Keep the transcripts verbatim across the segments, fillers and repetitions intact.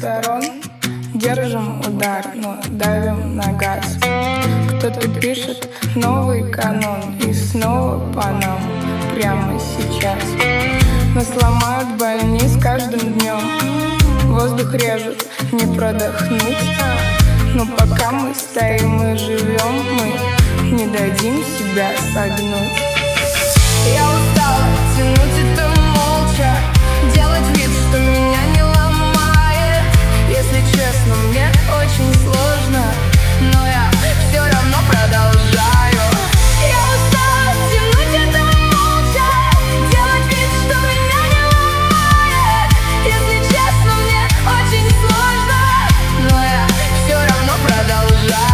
сторон, держим удар, но давим на газ. Кто-то пишет новый канон, и снова по нам, прямо сейчас. Нас ломают больниц каждым днем, воздух режет, не продохнуть. Но пока мы стоим и живем, мы не дадим себя согнуть. Я устала тянуть это молча, делать вид, что меня не ломает. Если честно, мне очень сложно, но я все равно продолжаю. Я устала тянуть это молча, делать вид, что меня не ломает. Если честно, мне очень сложно, но я все равно продолжаю.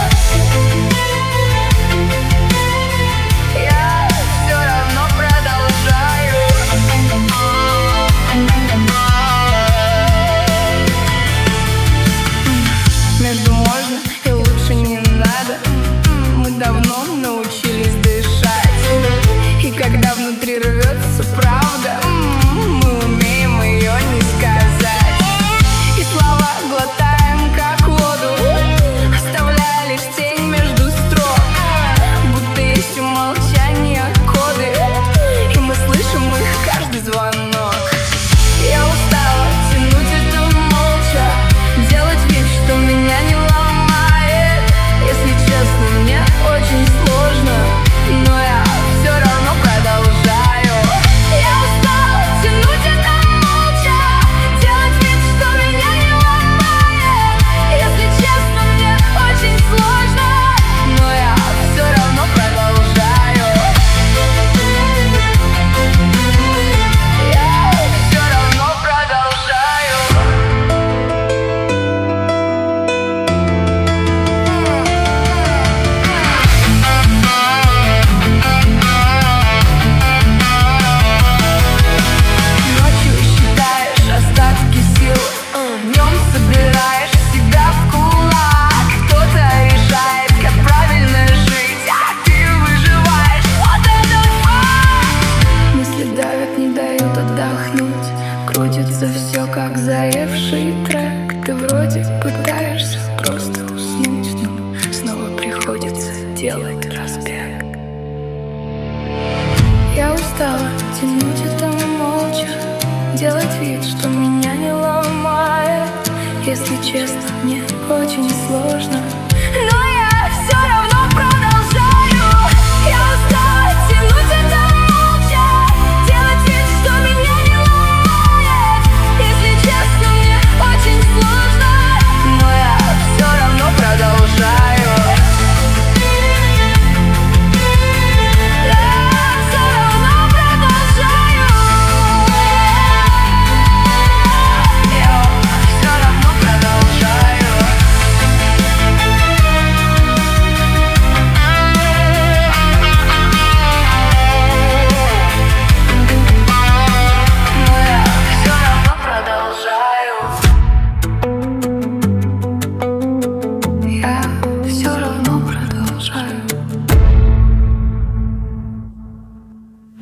Между можно и лучше не надо. Мы давно научились дышать, и когда внутри рвется правда, мы умеем ее не сказать. И слова глотаем как воду, оставляя лишь тень между строк. Будто есть у молчания коды, и мы слышим их каждый звонок. Я устала тянуть это молча, делать вид, что меня не ломает. Если честно, мне очень сложно, но я все равно продолжаю. Я устала тянуть это молча, делать вид, что меня не ломает. Если честно, мне очень сложно, но я все равно продолжаю. Я все равно продолжаю. Ночью считаешь остатки сил, днем собираешь себя в кулак. Кто-то решает, как правильно жить, а ты выживаешь. Вот этот факт. Мысли давят, не дают отдохнуть, крутится все, как заевший трек. Ты вроде пытаешься просто уснуть, но снова приходится делать разбег. Я устала тянуть это молча, делать вид, что меня не ломает. Если честно, мне очень сложно, но